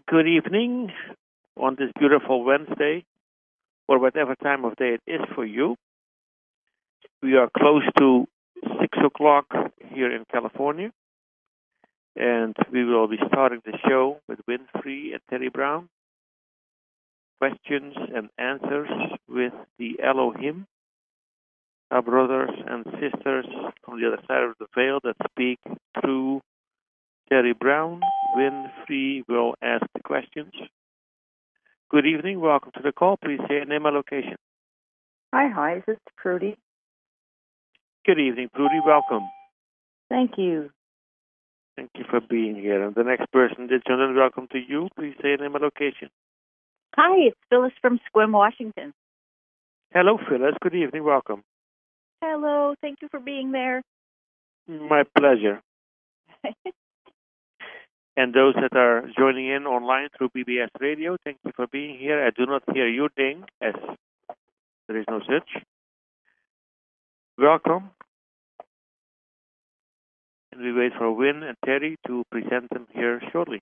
Good evening on this beautiful Wednesday, or whatever time of day it is for you. We are close to 6 o'clock here in California, and we will be starting the show with Winfrey and Terry Brown. Questions and answers with the Elohim, our brothers and sisters on the other side of the veil that speak through Terry Brown. Winfrey will ask the questions. Good evening. Welcome to the call. Please say your name and location. Hi. This is Prudy. Good evening, Prudy. Welcome. Thank you. Thank you for being here. And the next person, gentlemen, welcome to you. Please say your name and location. Hi, it's Phyllis from Sequim, Washington. Hello, Phyllis. Good evening. Welcome. Hello. Thank you for being there. My pleasure. And those that are joining in online through BBS Radio, thank you for being here. I do not hear your ding, as there is no such. Welcome. And we wait for Win and Terry to present them here shortly.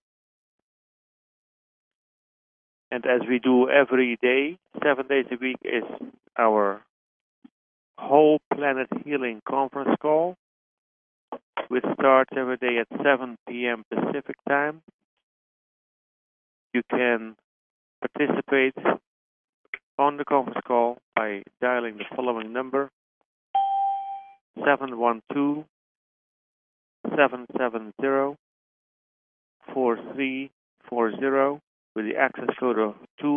And as we do every day, 7 days a week, is our Whole Planet Healing conference call, which starts every day at 7 p.m. Pacific time. You can participate on the conference call by dialing the following number, 712-770-4340, with the access code of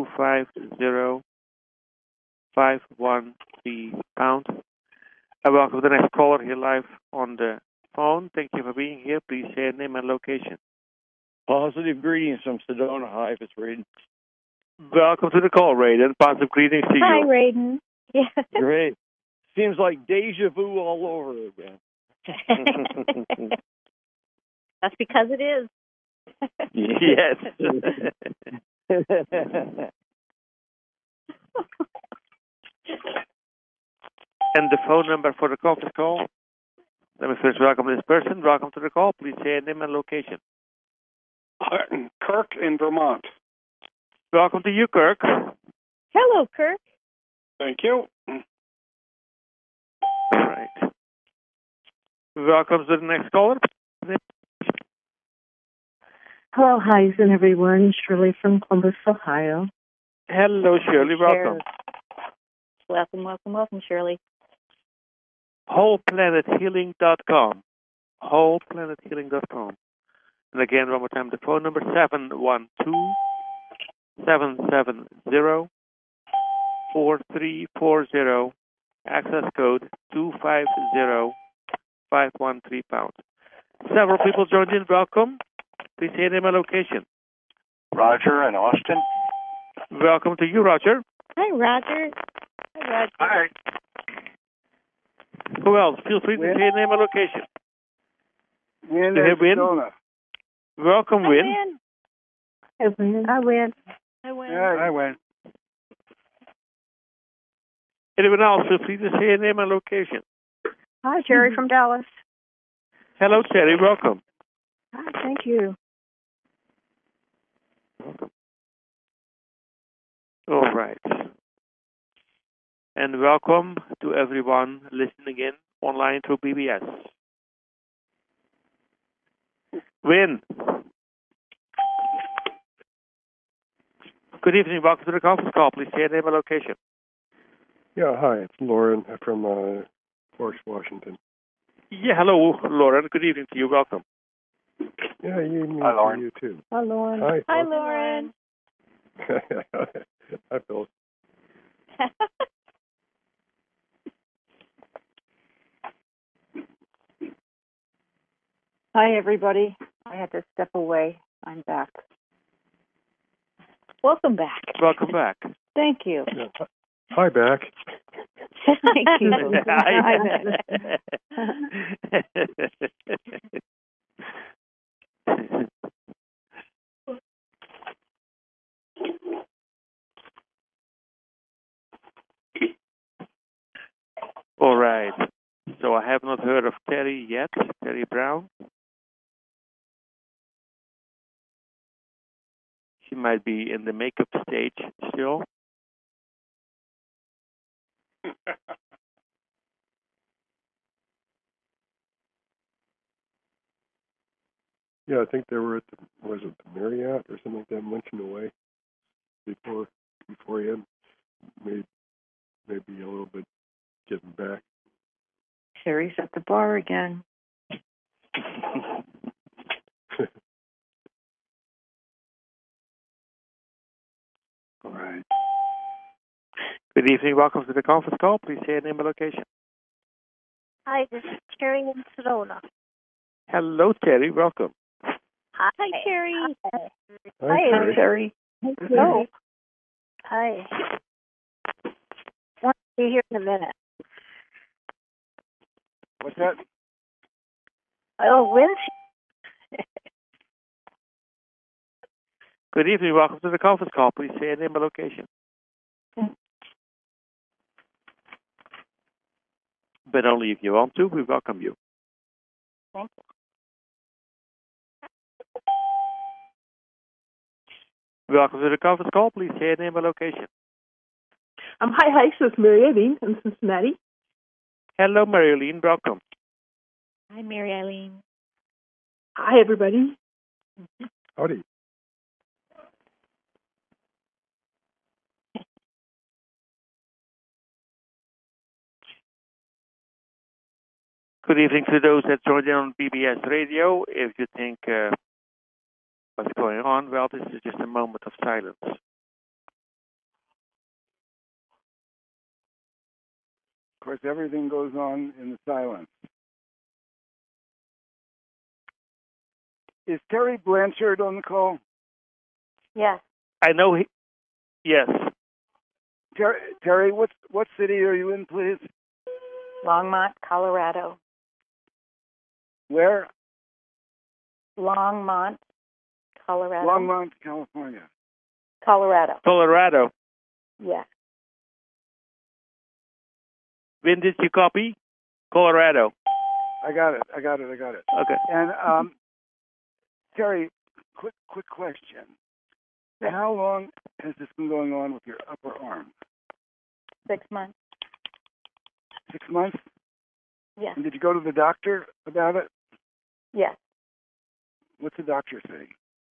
250513 pound. I welcome the next caller here live on the phone. Thank you for being here. Please say your name and location. Positive greetings from Sedona. Hi, it's Raiden. Welcome to the call, Raiden. Positive greetings to you. Hi, Raiden. Yeah. Great. Seems like deja vu all over again. That's because it is. Yes. And the phone number for the conference call. Let me first welcome this person. Welcome to the call. Please say your name and location. Kirk in Vermont. Welcome to you, Kirk. Hello, Kirk. Thank you. All right. Welcome to the next caller. Hello, Heisen, everyone. Shirley from Columbus, Ohio. Hello, Shirley. Welcome. Welcome, Shirley. WholePlanetHealing.com. WholePlanetHealing.com. And again, one more time, the phone number 712-770-4340. Access code 250513 pound. Several people joined in. Welcome. Please say your name and location. Roger in Austin. Welcome to you, Roger. Hi, Roger. Hi. Who else? Feel free to say your name and location. Win You have Win? Sedona. Welcome, Win. Hi, Win. I win. Anyone else? Feel free to say your name and location. Hi, Jerry from Dallas. Hello, Terry. Welcome. Hi, thank you. Welcome. All right. And welcome to everyone listening in online through BBS. Win. Good evening. Welcome to the conference call. Please say your name and location. Yeah, hi. It's Lauren from Forest, Washington. Yeah, hello, Lauren. Good evening to you. Welcome. Yeah, Hi, Lauren. you too. Hi, Lauren. Hi. Hi, Lauren. Hi, Phil. Hi, everybody. I had to step away. I'm back. Welcome back. Welcome back. Thank you. Yeah. Hi, back. Thank you. All right. So I have not heard of Terry yet, Terry Brown. She might be in the makeup stage still. Yeah, I think they were at the Marriott or something like that, munching away beforehand. Maybe a little bit getting back. Terry's at the bar again. All right. Good evening. Welcome to the conference call. Please say your name and location. Hi, this is Terry in Sedona. Hello, Terry. Welcome. Hi, Terry. Hi, Terry. Hello. Hi. Want to be here in a minute. What's that? Oh, Lindsay. Good evening. Welcome to the conference call. Please say your name and location. But only if you want to. We welcome you. Thank you. Welcome to the conference call. Please say your name and location. Hi, this is Mary Eileen in Cincinnati. Hello, Marilyn. Welcome. Hi, Mary Eileen. Hi, everybody. Howdy. Good evening to those that joined in on BBS Radio. If you think what's going on, well, this is just a moment of silence. Of course, everything goes on in the silence. Is Terry Blanchard on the call? Yes. I know he... Yes. Terry, what city are you in, please? Longmont, Colorado. Where? Longmont, Colorado. Longmont, California. Colorado. Colorado. Yes. When did you copy? Colorado. I got it. Okay. And Terry, quick question. How long has this been going on with your upper arm? 6 months. 6 months? Yes. And did you go to the doctor about it? Yes. What's the doctor say?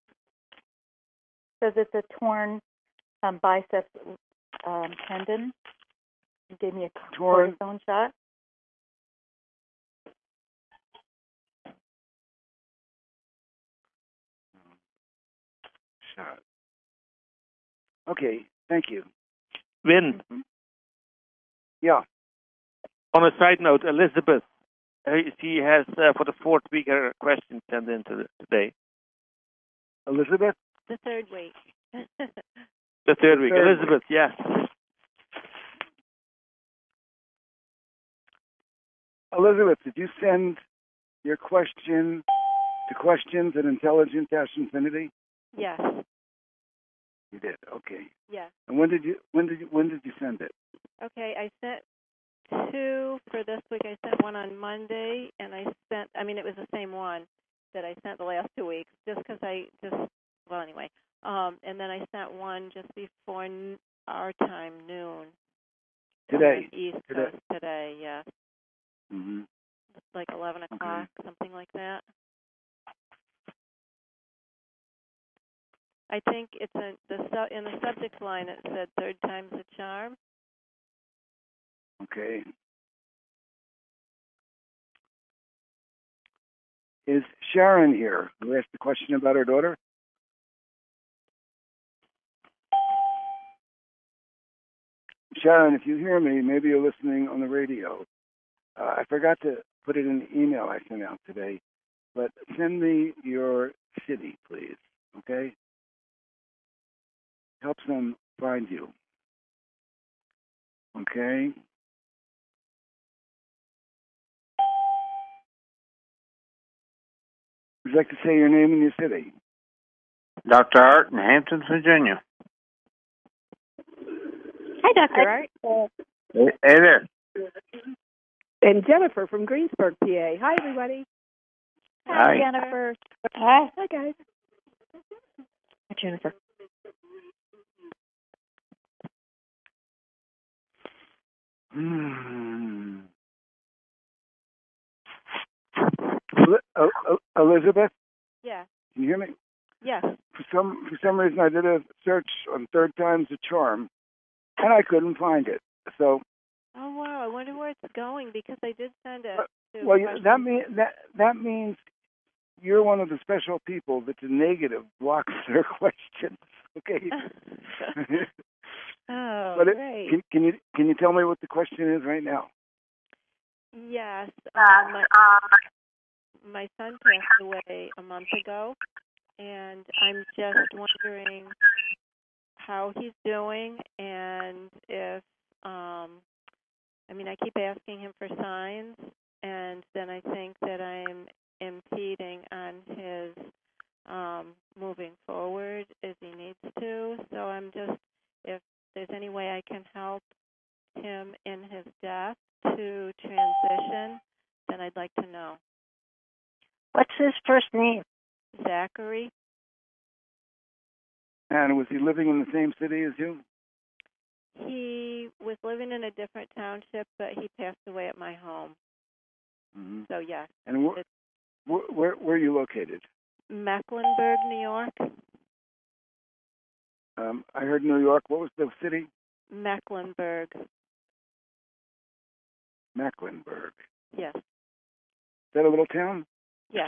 Says it's a torn biceps tendon. He gave me a cortisone shot. Shot. Okay, thank you. Win. Yeah. On a side note, Elizabeth, she has, for the fourth week, her question sent in today. Elizabeth? The third week. The third week. Elizabeth, yes. Elizabeth, did you send your question to questions at Intelligent-Infinity? Yes. You did. Okay. Yes. And when did you send it? Okay, I sent 2 for this week. I sent one on Monday, and it was the same one that I sent the last 2 weeks, anyway. And then I sent one just before our time, noon. Today. East Coast today, yes. Mm-hmm. Like 11 o'clock, something like that. I think it's in the subject line it said third time's the charm. Okay. Is Sharon here, who asked the question about her daughter? Sharon, if you hear me, maybe you're listening on the radio. I forgot to put it in the email I sent out today, but send me your city, please, okay? Helps them find you. Okay? Would you like to say your name and your city? Dr. Art in Hampton, Virginia. Hi, Dr. Art. Hey there. And Jennifer from Greensburg, PA. Hi, everybody. Hi, Jennifer. Hi. Hi, guys. Hi, Jennifer. Elizabeth, Yeah. can you hear me? Yes. For some reason, I did a search on Third Time's a Charm, and I couldn't find it. So. Oh wow! I wonder where it's going because I did send it. To Well, that means you're one of the special people that the negative blocks their questions. Okay. Oh, but great. Can you tell me what the question is right now? Yes. My son passed away a month ago, and I'm just wondering how he's doing and if I keep asking him for signs, and then I think that I'm impeding on his moving forward as he needs to. So I'm just, if there's any way I can help him in his death to transition, then I'd like to know. What's his first name? Zachary. And was he living in the same city as you? He was living in a different township, but he passed away at my home. Mm-hmm. So, yes. And where are you located? Mecklenburg, New York. I heard New York. What was the city? Mecklenburg. Mecklenburg. Yes. Is that a little town? Yes.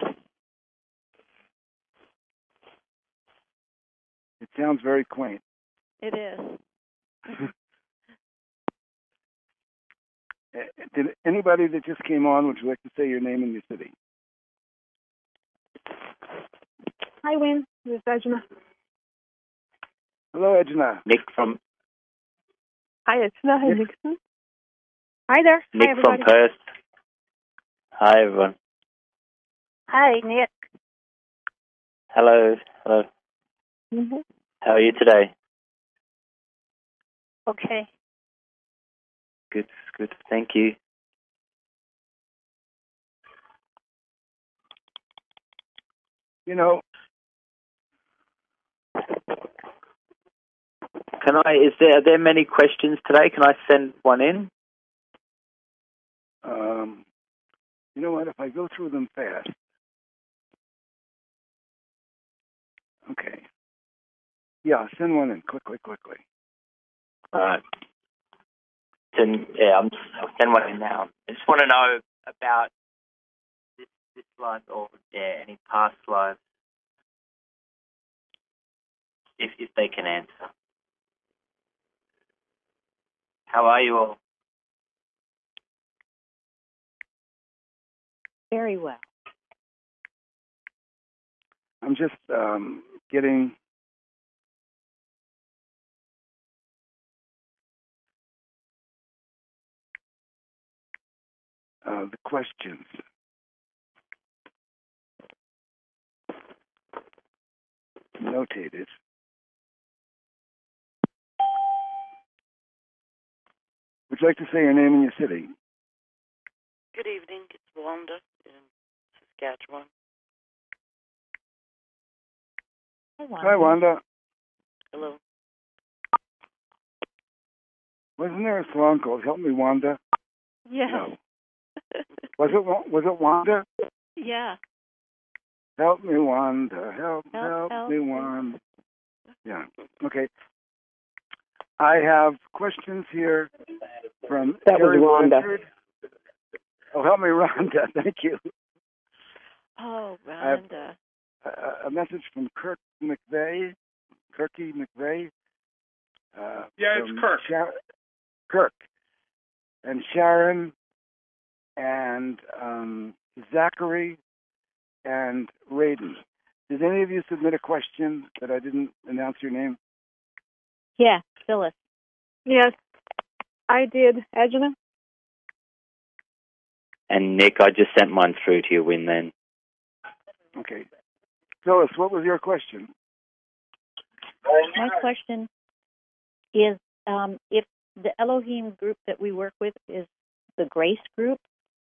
It sounds very quaint. It is. Did anybody that just came on, would you like to say your name and your city? Hi, Win. This is Edna. Hello, Edna. Nick from Hi, Edna. Hi, Nixon. Hi there. Nick Hi, from everybody. Perth. Hi, everyone. Hi, Nick. Hello. Mm-hmm. How are you today? Okay. Good. Thank you. Are there many questions today? Can I send one in? You know what? If I go through them fast. Okay. Yeah, send one in quickly. All right. I'll send one in now. I just want to know about this life or any past lives, if they can answer. How are you all? Very well. I'm just getting the questions. Notated. Would you like to say your name and your city? Good evening. It's Wanda in Saskatchewan. Hi, Wanda. Hello. Wasn't there a song called "Help Me, Wanda"? Yeah. No. Was it Wanda? Yeah. Help me, Wanda. Help me, me. Wanda. Yeah. Okay. I have questions here from That was Terry Wanda. Blanchard. Oh, help me, Rhonda. Thank you. Oh, Rhonda. A message from Kirky McVeigh. It's Kirk. Kirk. And Sharon and Zachary and Raiden. Did any of you submit a question that I didn't announce your name? Yeah, Phyllis. Yes, I did. Edna? And Nick, I just sent mine through to you, Win, then. Okay. Phyllis, what was your question? My question is, if the Elohim group that we work with is the Grace group,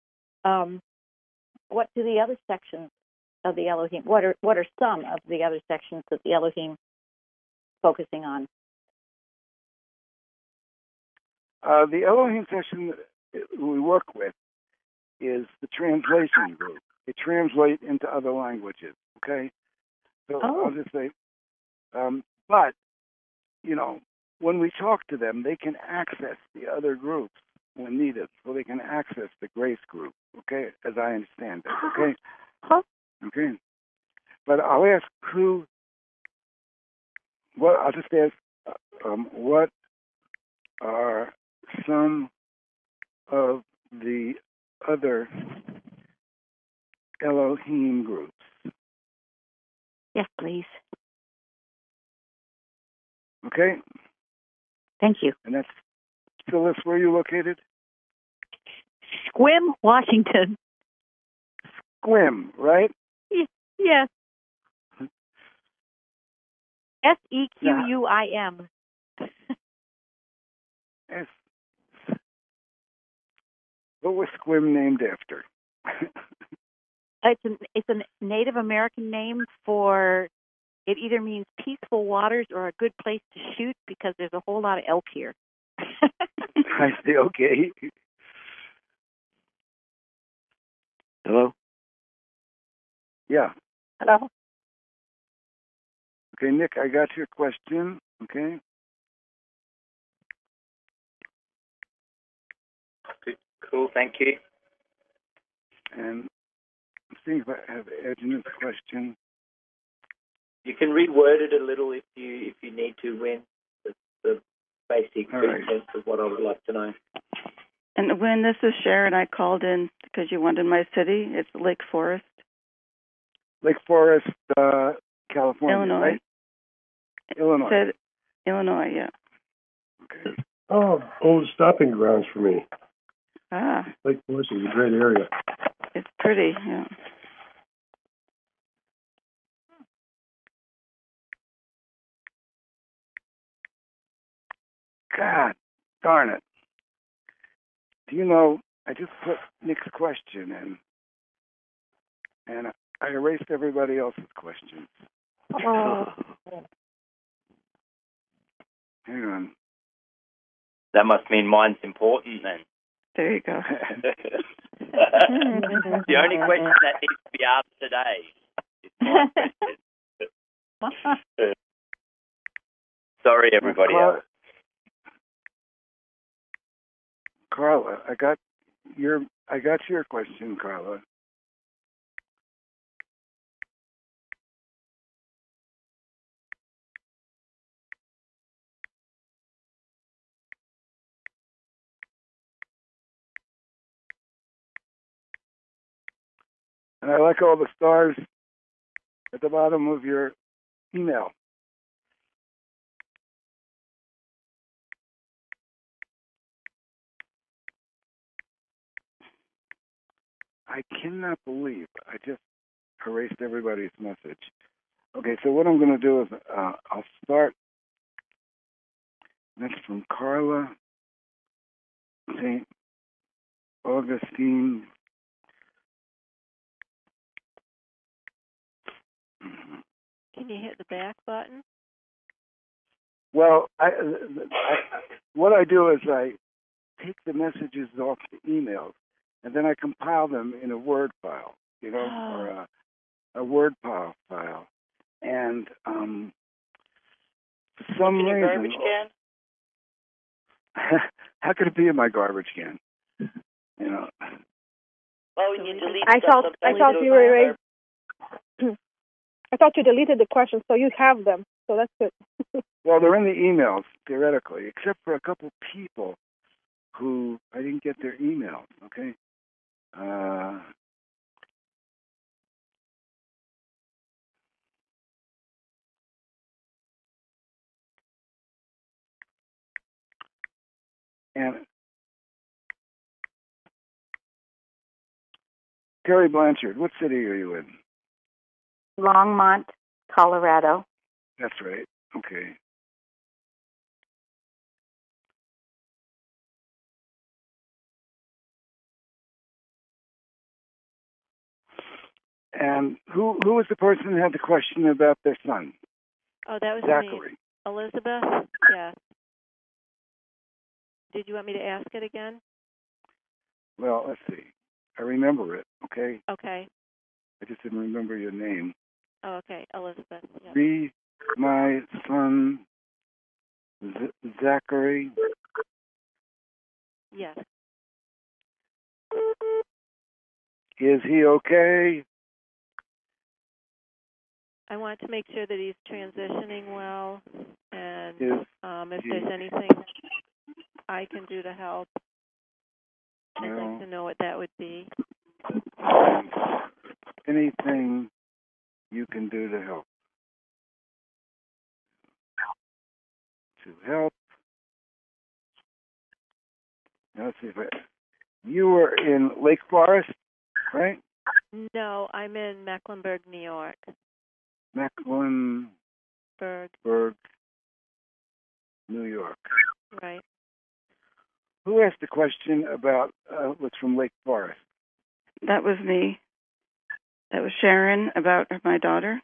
what do the other sections of the Elohim, what are some of the other sections of the Elohim focusing on? The Elohim section that we work with is the translation group. They translate into other languages, okay? So I'll just say, but, you know, when we talk to them, they can access the other groups when needed. So they can access the Grace group, okay, as I understand it, okay? Okay. But I'll ask I'll just ask, what are some of the other Elohim groups? Yes, please. Okay? Thank you. And that's, Phyllis, where are you located? Sequim, Washington. Sequim, right? Yes. Sequuim. Yes. What was Sequim named after? It's a Native American name for, it either means peaceful waters or a good place to shoot because there's a whole lot of elk here. I see, okay. Hello? Yeah. Hello? Okay, Nick, I got your question, okay? Cool, thank you. And I'm seeing if I have Edna's question. You can reword it a little if you need to, Win. The basic sense of what I would like to know. And when this is Sharon, I called in because you wanted my city. It's Lake Forest. Lake Forest, California, Illinois. right? Illinois. Illinois, yeah. Okay. Oh, old stopping grounds for me. Ah. Lake Forest is a great area. It's pretty, yeah. God darn it. Do you know, I just put Nick's question in, and I erased everybody else's questions. Oh. Hang on. That must mean mine's important then. There you go. The only question that needs to be asked today is my question. Sorry, everybody else. Carla, I got your question, Carla. And I like all the stars at the bottom of your email. I cannot believe I just erased everybody's message. Okay, so what I'm going to do is I'll start. That's from Carla St. Augustine. Can you hit the back button? Well, what I do is I take the messages off the emails, and then I compile them in a Word file, or a Word file. And for some reason, garbage can? how could it be in my garbage can? Well, when you delete I thought you were I thought you deleted the questions, so you have them. So that's good. Well, they're in the emails, theoretically, except for a couple people who I didn't get their emails, okay? And Terry Blanchard, what city are you in? Longmont, Colorado. That's right. Okay. And who was the person who had the question about their son? Oh, that was Zachary. me. Elizabeth? Yes. did you want me to ask it again? Well, let's see. I remember it, okay? Okay. I just didn't remember your name. Oh, okay. Elizabeth. Yep. Be my son, Zachary. Yes. Is he okay? I want to make sure that he's transitioning well, and if he- there's anything I can do to help, I'd like to know what that would be. Anything you can do to help. To help. Now, let's see if you were in Lake Forest, right? No, I'm in Mecklenburg, New York. Mecklenburg, New York. Right. Who asked the question about what's from Lake Forest? That was me. That was Sharon about my daughter.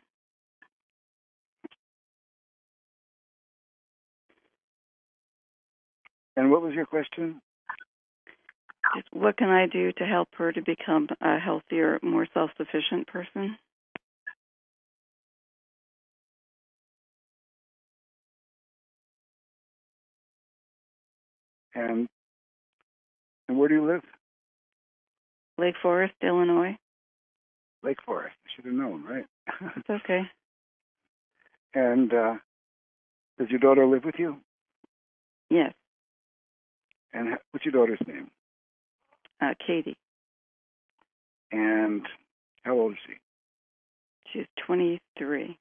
And what was your question? What can I do to help her to become a healthier, more self-sufficient person? And where do you live? Lake Forest, Illinois. Lake Forest. I should have known, right? It's okay. And does your daughter live with you? Yes. And what's your daughter's name? Katie. And how old is she? She's 23.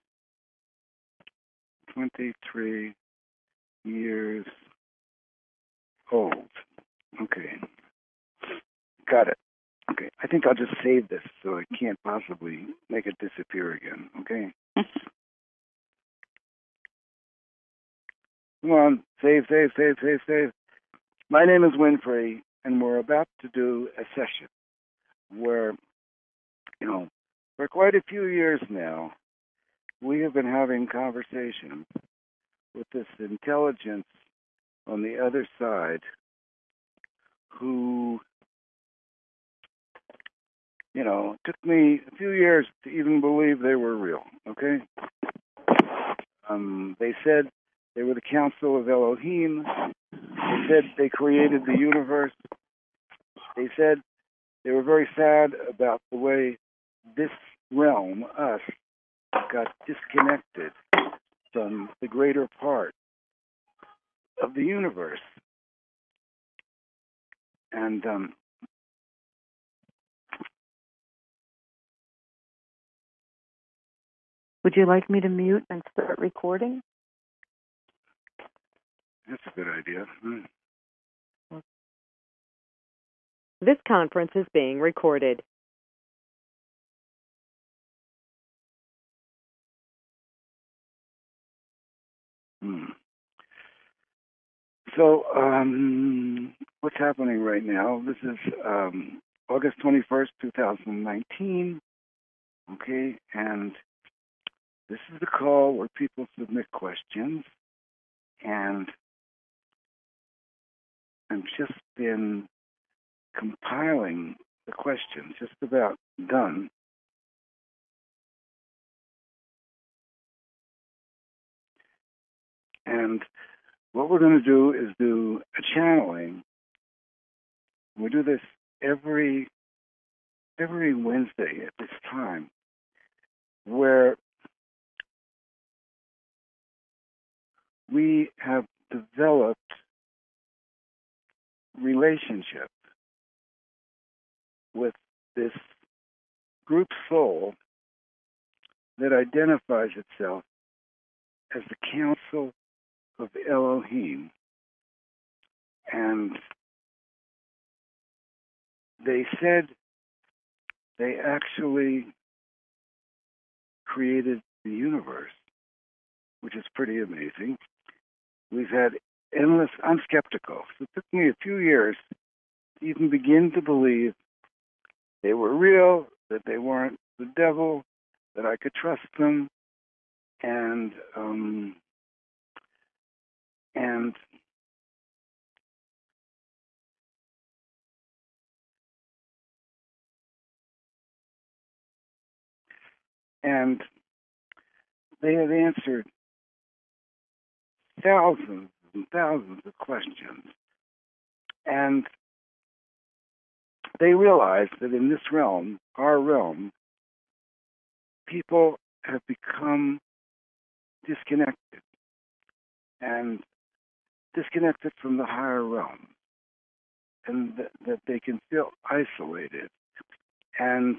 23 years old. Okay. Got it. Okay. I think I'll just save this so I can't possibly make it disappear again. Okay? Come on. Save. My name is Winfrey, and we're about to do a session where, for quite a few years now, we have been having conversations with this intelligence on the other side who, took me a few years to even believe they were real, okay? They said they were the Council of Elohim. They said they created the universe. They said they were very sad about the way this realm, us, got disconnected from the greater part of the universe. And would you like me to mute and start recording? that's a good idea. This conference is being recorded. So, what's happening right now? This is August 21st, 2019. Okay, and this is the call where people submit questions, and I've just been compiling the questions, just about done. And what we're going to do is do a channeling. We do this every Wednesday at this time, where we have developed relationship with this group soul that identifies itself as the Council of Elohim. And they said they actually created the universe, which is pretty amazing. We've had I'm skeptical. So it took me a few years to even begin to believe they were real, that they weren't the devil, that I could trust them. And And they have answered thousands and thousands of questions. And they realize that in this realm, our realm, people have become disconnected and disconnected from the higher realm, and that they can feel isolated. And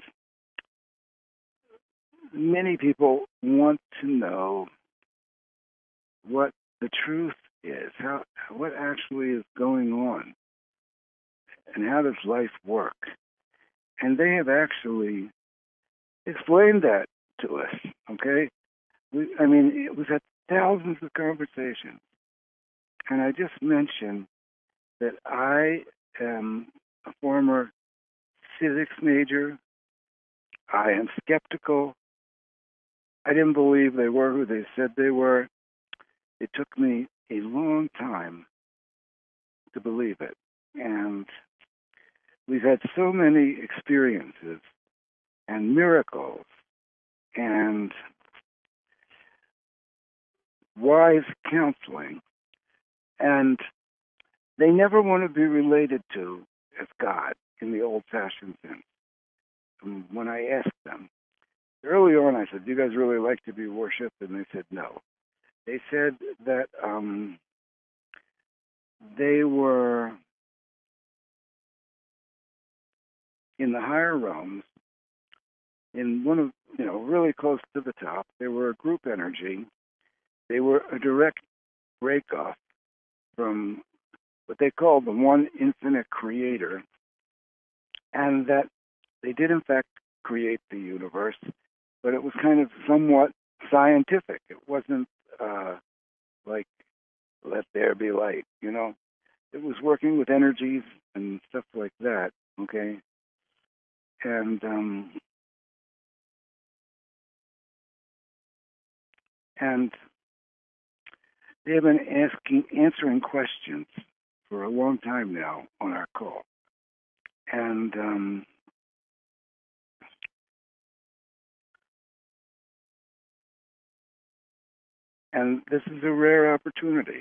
many people want to know what the truth is, what actually is going on, and how does life work. And they have actually explained that to us, okay? We've had thousands of conversations. And I just mentioned that I am a former physics major. I am skeptical. I didn't believe they were who they said they were. It took me a long time to believe it. And we've had so many experiences and miracles and wise counseling. And they never want to be related to as God in the old-fashioned sense. And when I asked them, early on I said, do you guys really like to be worshipped? And they said no. They said that they were in the higher realms, in one of, really close to the top. They were a group energy. They were a direct breakoff from what they called the one infinite creator, and that they did in fact create the universe, but it was kind of somewhat scientific. It wasn't like let there be light, It was working with energies and stuff like that, okay? And they have been answering questions for a long time now on our call. And this is a rare opportunity,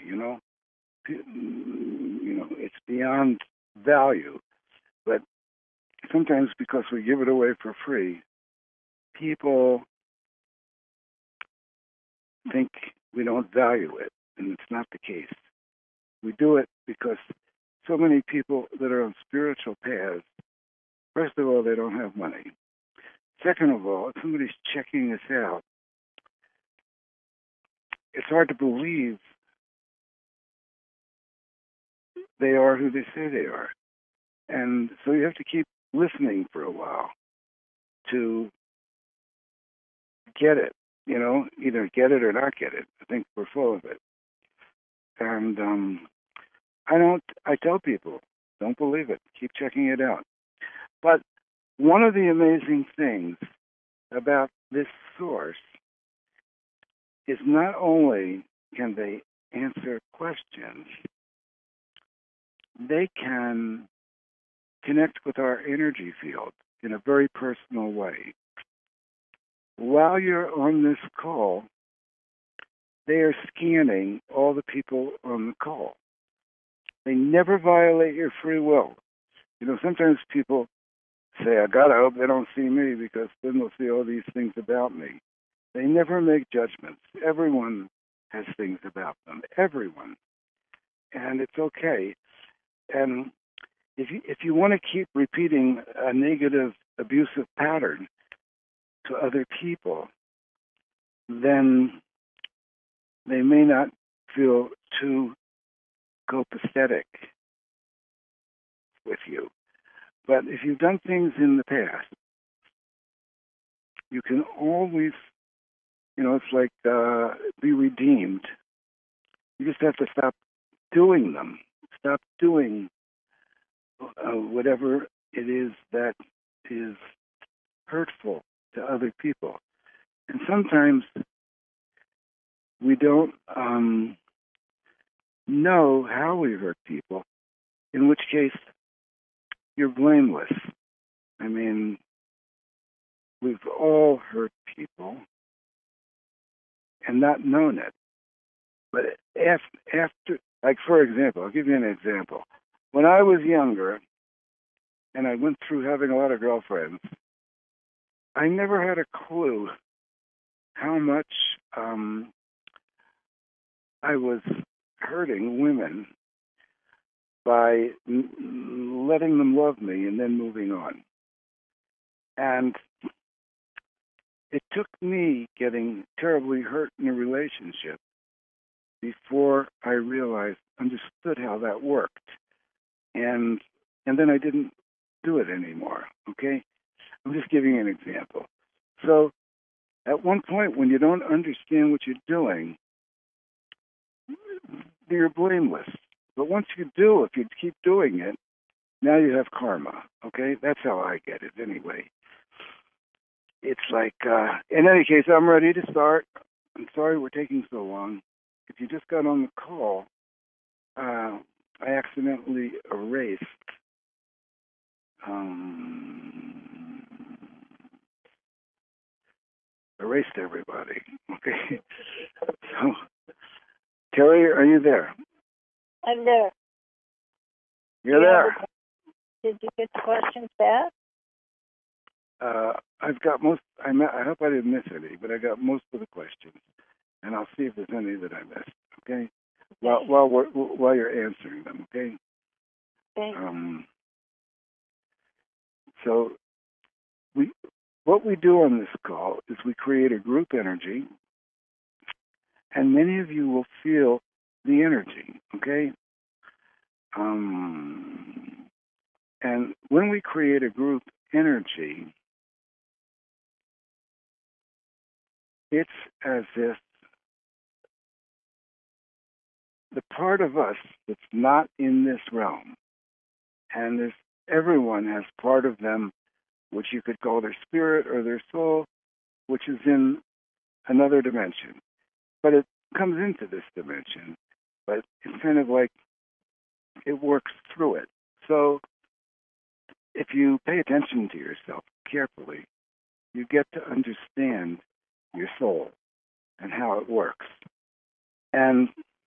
It's beyond value, but sometimes because we give it away for free, people think we don't value it, and it's not the case. We do it because so many people that are on spiritual paths, first of all, they don't have money. Second of all, if somebody's checking us out, it's hard to believe they are who they say they are. And so you have to keep listening for a while to get it, either get it or not get it. I think we're full of it. And I tell people, don't believe it. Keep checking it out. But one of the amazing things about this source is not only can they answer questions, they can connect with our energy field in a very personal way. While you're on this call, they are scanning all the people on the call. They never violate your free will. Sometimes people say, I gotta hope they don't see me because then they'll see all these things about me. They never make judgments. Everyone has things about them. Everyone. And it's okay. And if you want to keep repeating a negative, abusive pattern to other people, then they may not feel too copacetic with you. But if you've done things in the past, you can always, it's like be redeemed. You just have to stop doing them. Stop doing whatever it is that is hurtful to other people. And sometimes we don't know how we hurt people, in which case you're blameless. we've all hurt people and not known it. But after, like, for example, I'll give you an example. When I was younger and I went through having a lot of girlfriends, I never had a clue how much I was hurting women by letting them love me and then moving on. And it took me getting terribly hurt in a relationship before I understood how that worked. And then I didn't do it anymore, okay? I'm just giving you an example. So at one point, when you don't understand what you're doing, you're blameless. But once you do, if you keep doing it, now you have karma, okay? That's how I get it anyway. It's like, in any case, I'm ready to start. I'm sorry we're taking so long. If you just got on the call, I accidentally erased everybody, okay? So, Terry, are you there? I'm there. You're there. Did you get the questions back? I've got most. I hope I didn't miss any, but I got most of the questions, and I'll see if there's any that I missed. Okay, while you're answering them. Okay. Thanks. So what we do on this call is we create a group energy, and many of you will feel the energy. Okay. And when we create a group energy, it's as if the part of us that's not in this realm, and everyone has part of them, which you could call their spirit or their soul, which is in another dimension. But it comes into this dimension, but it's kind of like it works through it. So if you pay attention to yourself carefully, you get to understand your soul and how it works. And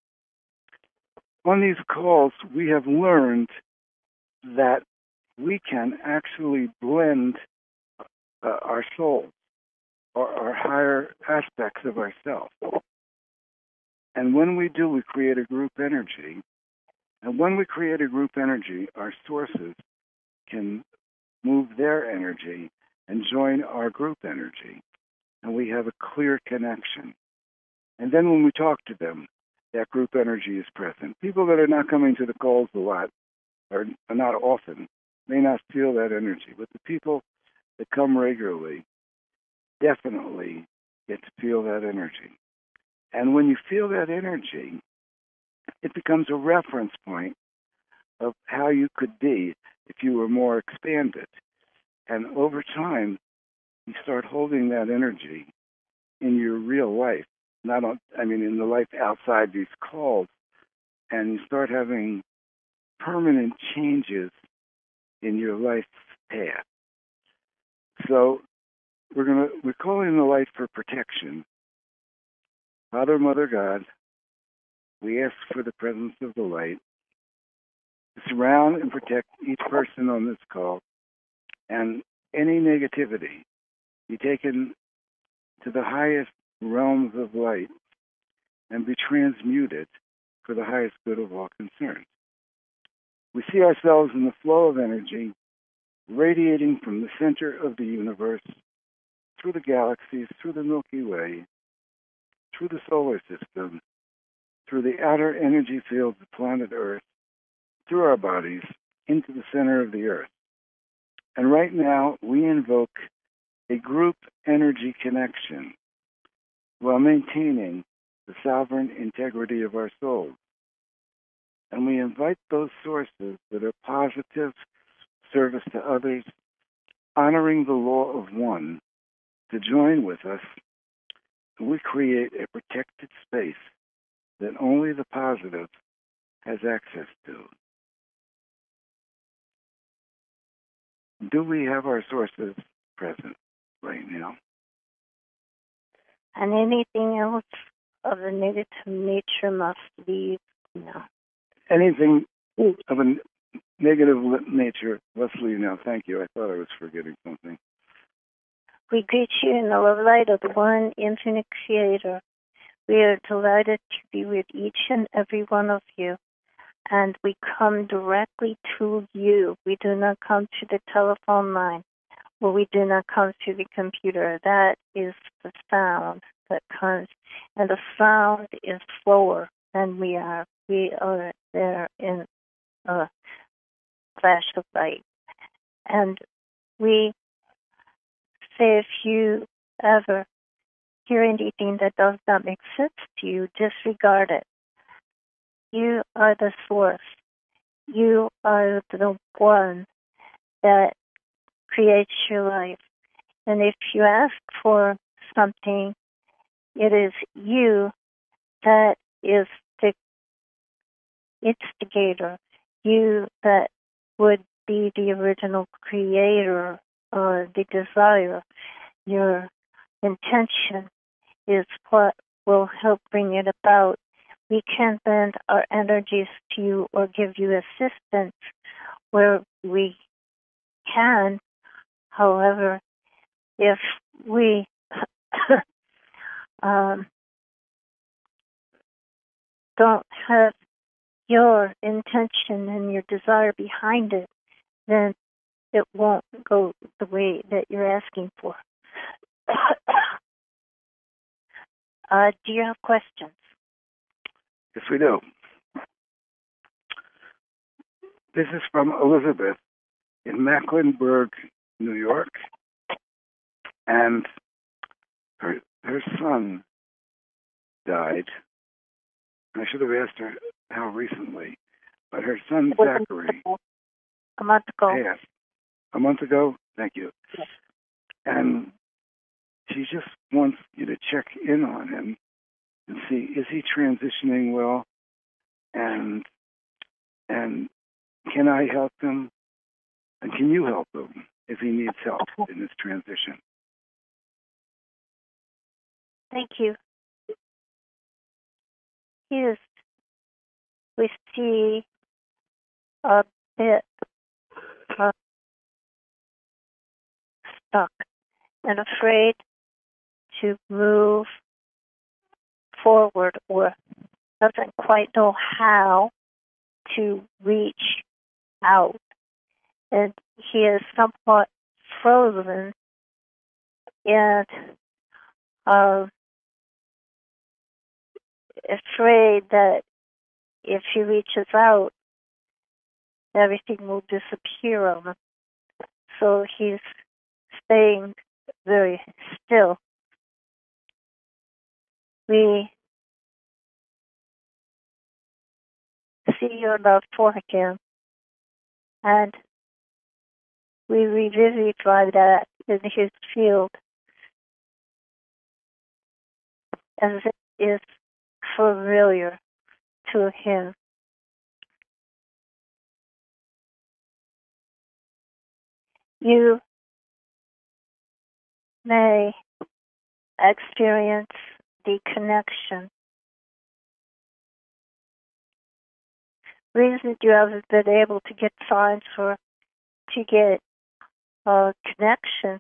on these calls, we have learned that we can actually blend our souls or our higher aspects of ourselves. And when we do, we create a group energy. And when we create a group energy, our sources can move their energy and join our group energy. And we have a clear connection. And then when we talk to them, that group energy is present. People that are not coming to the calls a lot, or not often, may not feel that energy. But the people that come regularly definitely get to feel that energy. And when you feel that energy, it becomes a reference point of how you could be if you were more expanded. And over time, you start holding that energy in your real life, in the life outside these calls, and you start having permanent changes in your life path. So we're calling the light for protection. Father, Mother, God, we ask for the presence of the light to surround and protect each person on this call, and any negativity be taken to the highest realms of light and be transmuted for the highest good of all concerned. We see ourselves in the flow of energy radiating from the center of the universe, through the galaxies, through the Milky Way, through the solar system, through the outer energy fields of planet Earth, through our bodies, into the center of the Earth. And right now, we invoke a group energy connection while maintaining the sovereign integrity of our souls. And we invite those sources that are positive, service to others, honoring the law of one, to join with us. And we create a protected space that only the positive has access to. Do we have our sources present? right now. And anything else of a negative nature must leave now. Anything of a negative nature, let's leave now. Thank you. I thought I was forgetting something. We greet you in the love light of the one infinite creator. We are delighted to be with each and every one of you. And we come directly to you. We do not come to the telephone line, or we do not come to the computer. That is the sound that comes. And the sound is slower than we are. We are there in a flash of light. And we say if you ever hear anything that does not make sense to you, disregard it. You are the source. You are the one that creates your life. And if you ask for something, it is you that is the instigator. You that would be the original creator or the desire. Your intention is what will help bring it about. We can bend our energies to you or give you assistance where we can. However, if we don't have your intention and your desire behind it, then it won't go the way that you're asking for. Do you have questions? Yes, we do. This is from Elizabeth in Mecklenburg, New York. And her son died. I should have asked her how recently. But her son, Zachary. A month ago. Yes. A month ago? Thank you. Yes. And she just wants you to check in on him and see, is he transitioning well? And can I help him? And can you help him if he needs help in this transition? Thank you. We see a bit stuck and afraid to move forward or doesn't quite know how to reach out. And he is somewhat frozen and afraid that if he reaches out, everything will disappear on him. So he's staying very still. We see your love for him, and we revivify that in his field as it is familiar to him. You may experience the connection. Reason you haven't been able to get signs to get connection,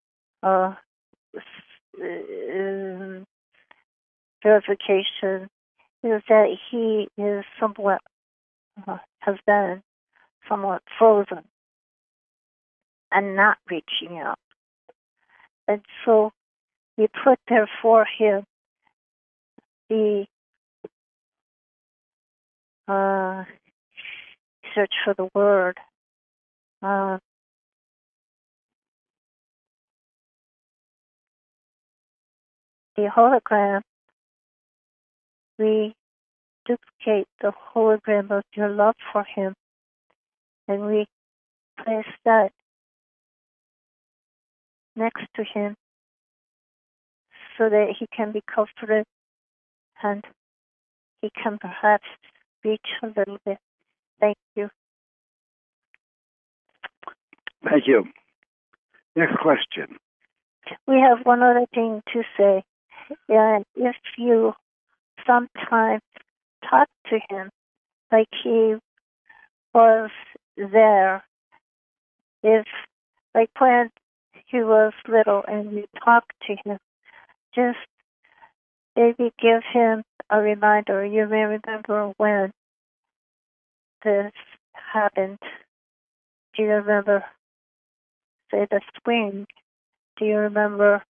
verification, is that he is somewhat, has been somewhat frozen and not reaching out. And so we put there for him the search for the word. The hologram, we duplicate the hologram of your love for him, and we place that next to him so that he can be comforted and he can perhaps reach a little bit. Thank you. Thank you. Next question. we have one other thing to say. And if you sometimes talk to him like he was there, if like when he was little and you talk to him, just maybe give him a reminder. You may remember when this happened. Do you remember, say, the swing? Do you remember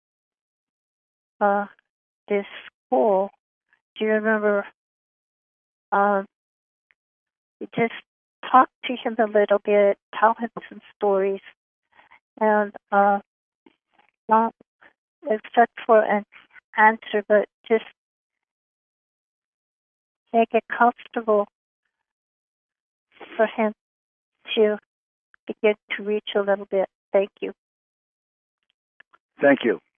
this school? Do you remember just talk to him a little bit, tell him some stories, and not expect for an answer, but just make it comfortable for him to begin to reach a little bit. Thank you. Thank you.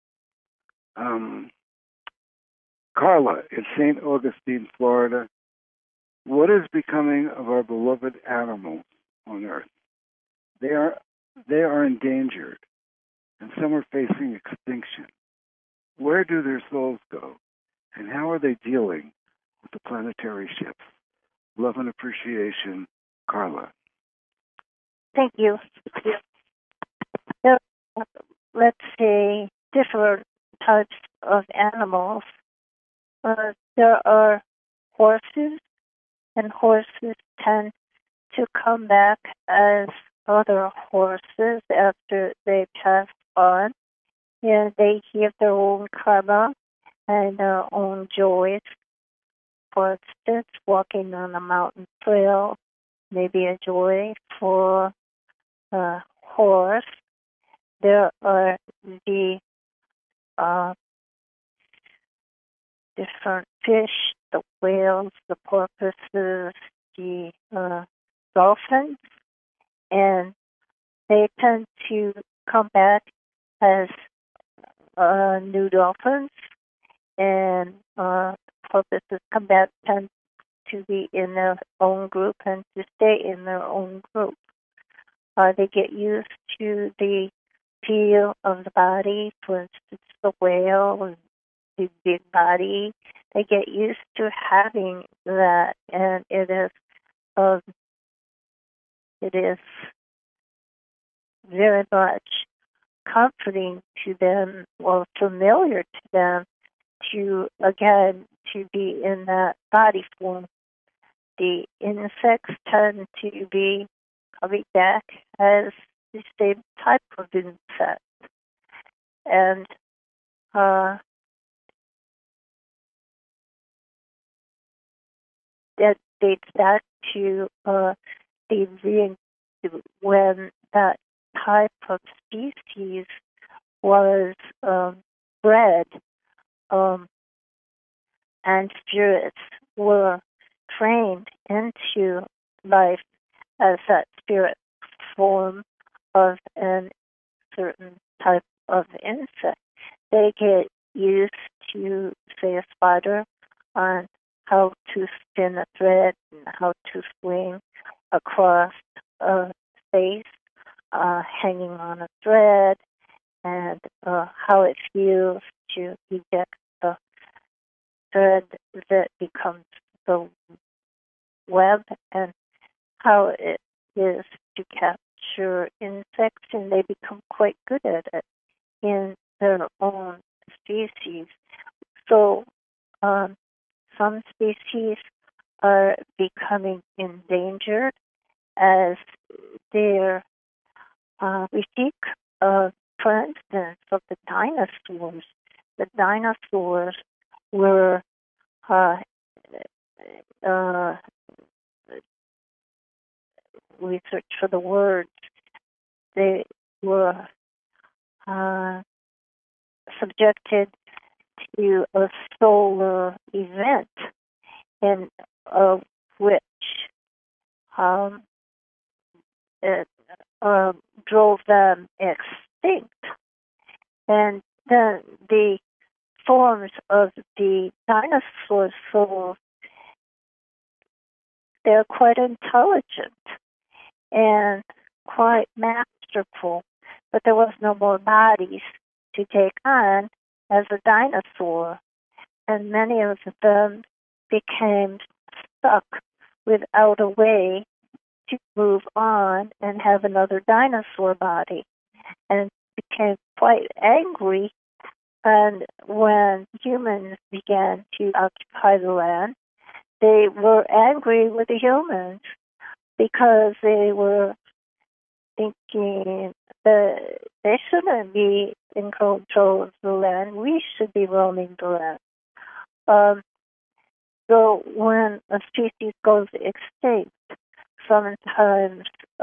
Carla, in St. Augustine, Florida, what is becoming of our beloved animals on Earth? They are endangered, and some are facing extinction. Where do their souls go, and how are they dealing with the planetary shifts? Love and appreciation, Carla. Thank you. There are, let's say, different types of animals. There are horses, and horses tend to come back as other horses after they pass on. And they have their own karma and their own joys. For instance, walking on a mountain trail may be a joy for a horse. There are the different fish, the whales, the porpoises, the dolphins, and they tend to come back as new dolphins, and porpoises come back tend to be in their own group and to stay in their own group. They get used to the feel of the body, for instance, the whale and the big body. They get used to having that, and it is very much comforting to them or familiar to them to be in that body form. The insects tend to be coming back as the same type of insect. And that dates back to when that type of species was bred, and spirits were trained into life as that spirit form of a certain type of insect. They get used to, say, a spider on how to spin a thread and how to swing across a space, hanging on a thread, and how it feels to eject the thread that becomes the web, and how it is to capture insects, and they become quite good at it in their own species. So some species are becoming endangered as they're, we think, for instance, of the dinosaurs. The dinosaurs were we search for the words. They were subjected to a solar event in which it drove them extinct. And then the forms of the dinosaur souls, they're quite intelligent and quite masterful, but there was no more bodies to take on as a dinosaur, and many of them became stuck without a way to move on and have another dinosaur body, and became quite angry. And when humans began to occupy the land, they were angry with the humans because they were thinking that they shouldn't be in control of the land. We should be roaming the land. So when a species goes extinct, sometimes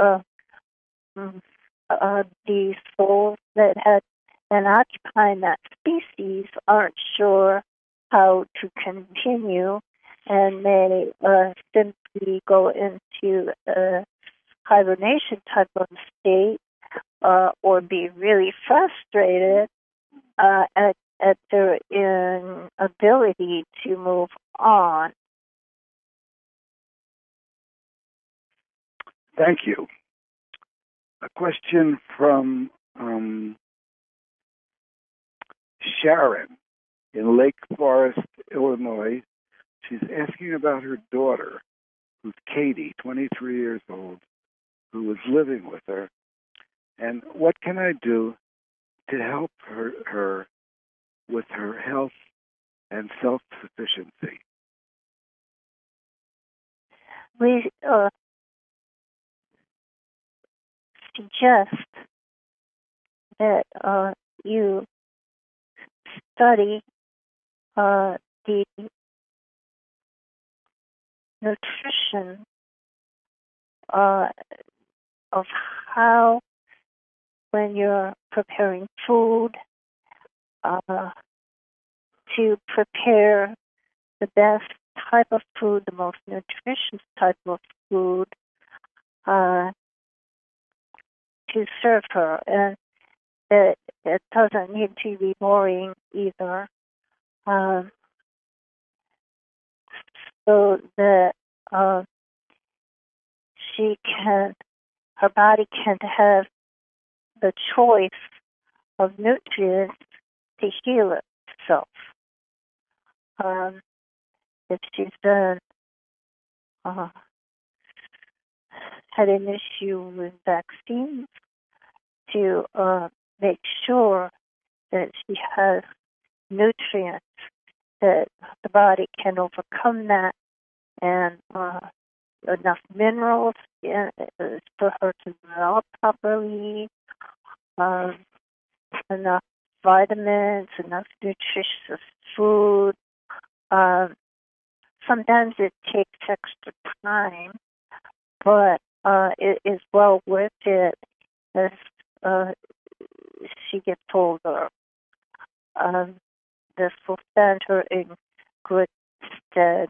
the souls that had been occupying that species aren't sure how to continue, and they simply go into a hibernation type of state, or be really frustrated at their inability to move on. Thank you. A question from Sharon in Lake Forest, Illinois. She's asking about her daughter, who's Katie, 23 years old, who was living with her. And what can I do to help her with her health and self-sufficiency? We suggest that you study the nutrition of how, when you're preparing food, to prepare the best type of food, the most nutritious type of food, to serve her. And it doesn't need to be boring either. So that her body can have the choice of nutrients to heal itself. If she's been had an issue with vaccines, to make sure that she has nutrients that the body can overcome that, and enough minerals for her to develop properly, enough vitamins, enough nutritious food. Sometimes it takes extra time, but it is well worth it as she gets older. This will stand her in good stead.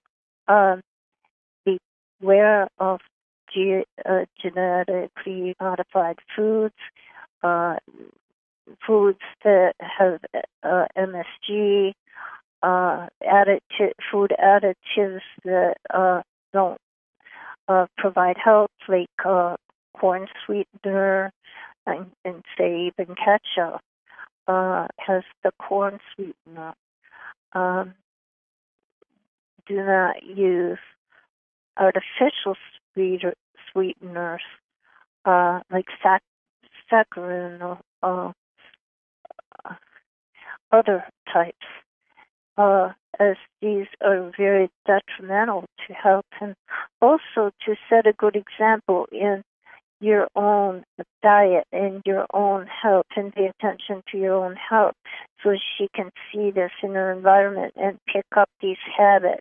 Beware of genetically modified foods, foods that have MSG, food additives that don't provide health, like corn sweetener, and say even ketchup has the corn sweetener. Do not use artificial sweeteners like saccharin or other types, as these are very detrimental to health, and also to set a good example in your own diet and your own health, and pay attention to your own health, so she can see this in her environment and pick up these habits.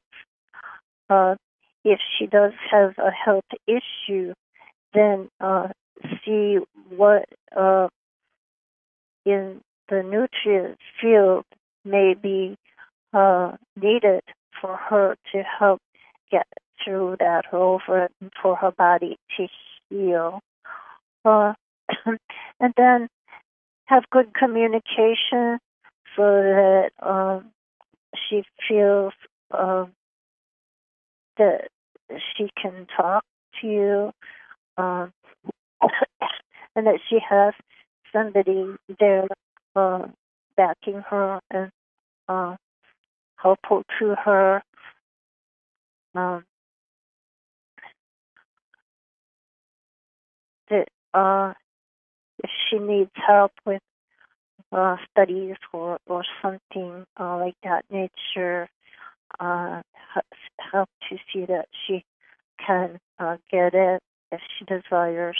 If she does have a health issue, then see what in the nutrient field may be needed for her to help get through that or over it, and for her body to heal. And then have good communication so that she feels that she can talk to you, and that she has somebody there backing her and helpful to her. That if she needs help with studies or something like that nature, help to see that she can get it if she desires.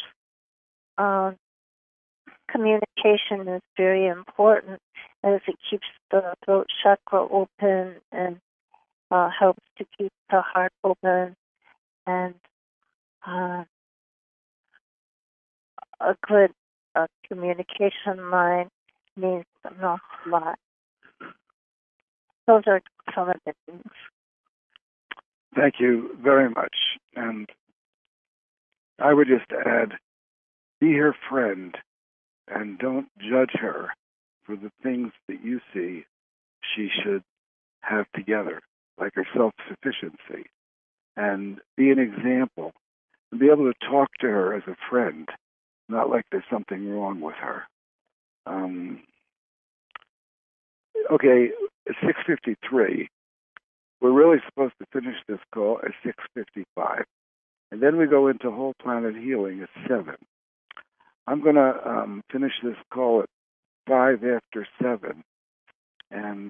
Communication is very important as it keeps the throat chakra open and helps to keep the heart open, and a good communication line means an awful lot. Those are some of the things. Thank you very much. And I would just add, be her friend and don't judge her for the things that you see she should have together, like her self-sufficiency. And be an example and be able to talk to her as a friend, not like there's something wrong with her. Okay, it's 6:53. We're really supposed to finish this call at 6:55. And then we go into whole planet healing at 7. I'm going to finish this call at 5 after 7. And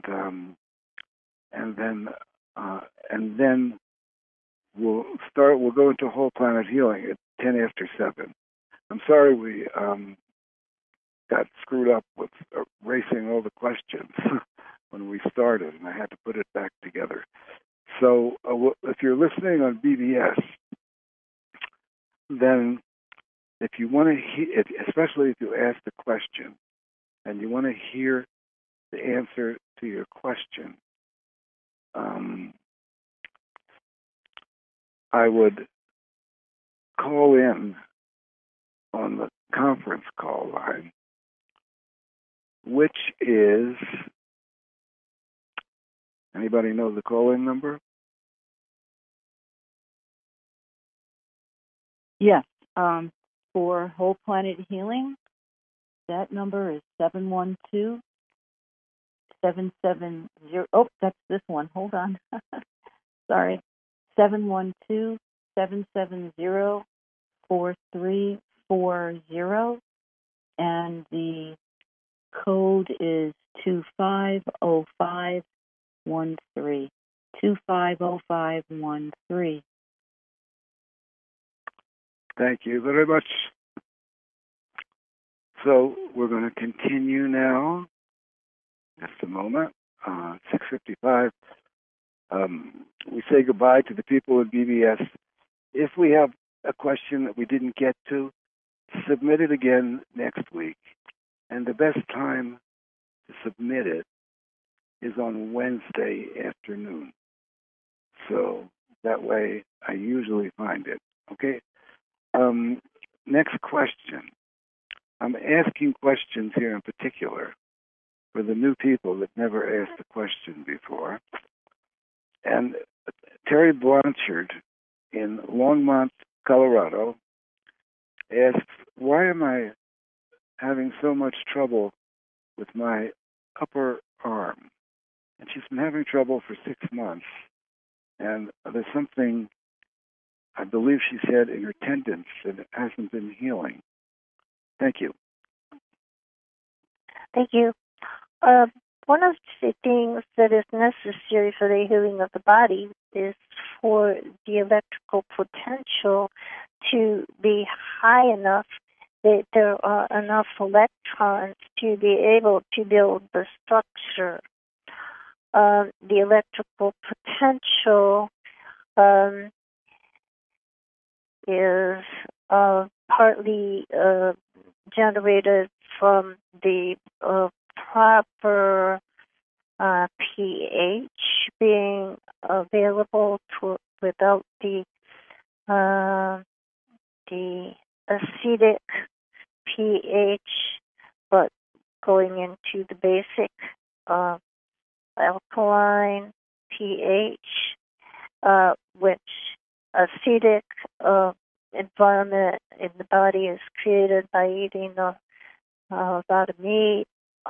then we'll go into whole planet healing at 10 after 7. I'm sorry we got screwed up with erasing all the questions when we started, and I had to put it back together. So if you're listening on BBS, then if you want to hear, especially if you ask the question and you want to hear the answer to your question, I would call in on the conference call line, which is, anybody know the call-in number? Yes. For Whole Planet Healing, that number is 712-770. Oh, that's this one. Hold on. Sorry. 712-770-4340. And the code is 250513. 250513. Thank you very much. So we're going to continue now. Just a moment. 6:55. We say goodbye to the people at BBS. If we have a question that we didn't get to, submit it again next week. And the best time to submit it is on Wednesday afternoon. So that way I usually find it. Okay? Next question. I'm asking questions here in particular for the new people that never asked a question before. And Terry Blanchard in Longmont, Colorado, asks, why am I having so much trouble with my upper arm? And she's been having trouble for 6 months. And there's something, I believe she said, in her tendons that it hasn't been healing. Thank you. Thank you. One of the things that is necessary for the healing of the body is for the electrical potential to be high enough that there are enough electrons to be able to build the structure. The electrical potential is partly generated from the proper pH being available without the acidic pH, but going into the basic alkaline pH, which acidic environment in the body is created by eating lot of meat,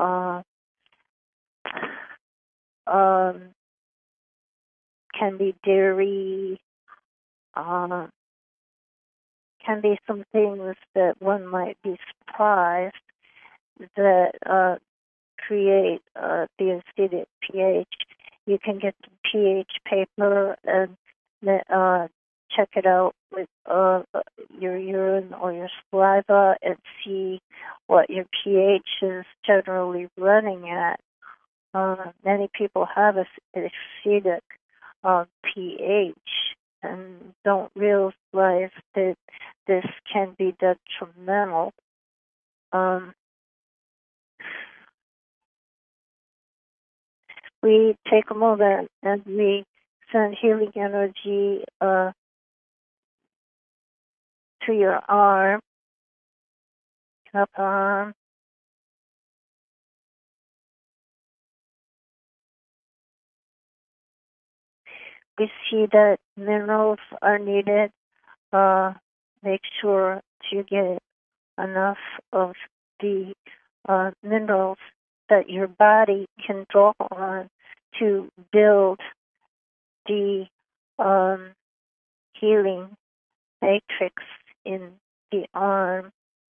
can be dairy, can be some things that one might be surprised that create the acidic pH. You can get the pH paper and check it out with your urine or your saliva and see what your pH is generally running at. Many people have acidic pH and don't realize that this can be detrimental. We take a moment and we send healing energy to your arm, upper arm. We see that minerals are needed. Make sure to get enough of the minerals that your body can draw on to build the healing matrix in the arm.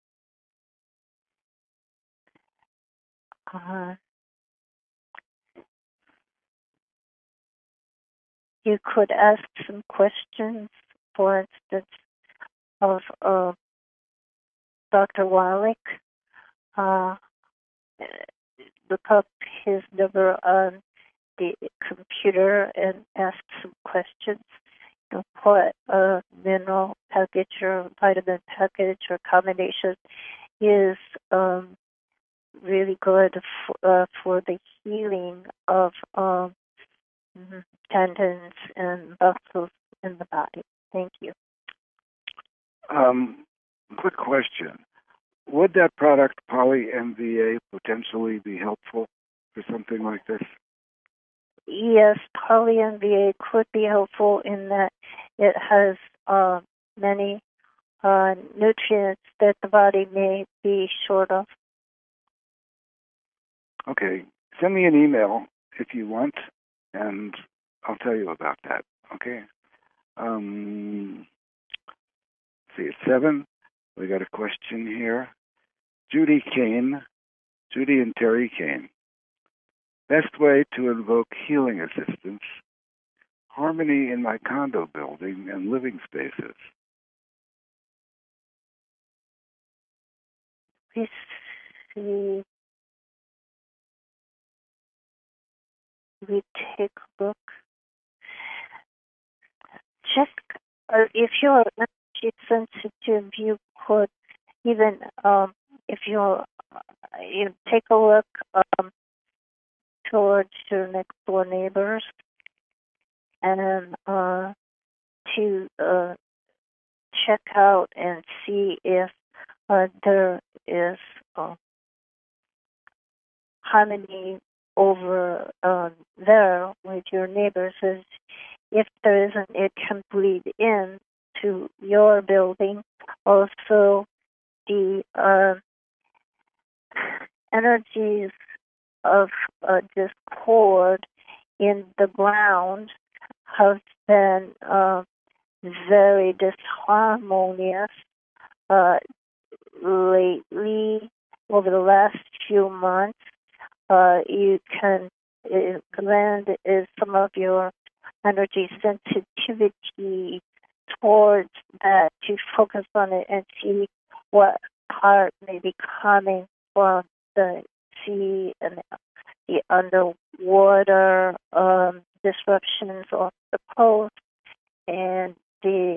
You could ask some questions, for instance, of Dr. Wallach. Look up his number on the computer and ask some questions. Put a mineral package or vitamin package or combination is really good for the healing of tendons and muscles in the body. Thank you. Quick question. Would that product, PolyMVA, potentially be helpful for something like this? Yes, PolyMVA could be helpful in that it has many nutrients that the body may be short of. Okay. Send me an email if you want, and I'll tell you about that. Okay? See, it's 7. We got a question here. Judy and Terry Kane. Best way to invoke healing assistance, harmony in my condo building and living spaces. We see. We take a look. Check if you're energy sensitive. You could even if you take a look towards your next door neighbors and to check out and see if there is harmony over there with your neighbors. If there isn't, it can bleed in to your building. Also, the energies of discord in the ground have been very disharmonious lately over the last few months. You can lend some of your energy sensitivity towards that to focus on it and see what part may be coming from the sea and the underwater disruptions off the coast and the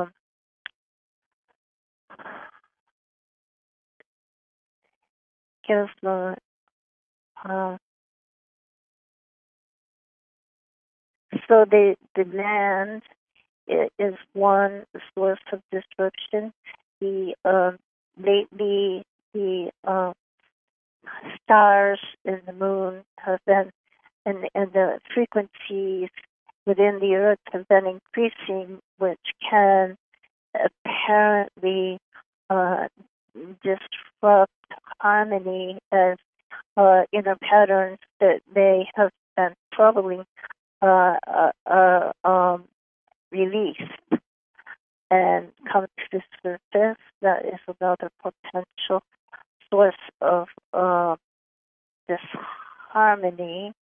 so the land is one source of disruption. Lately the stars and the moon have been and the frequencies within the earth have been increasing, which can apparently disrupt harmony as inner patterns that may have been troubling released and come to the surface. That is another potential source of this harmony.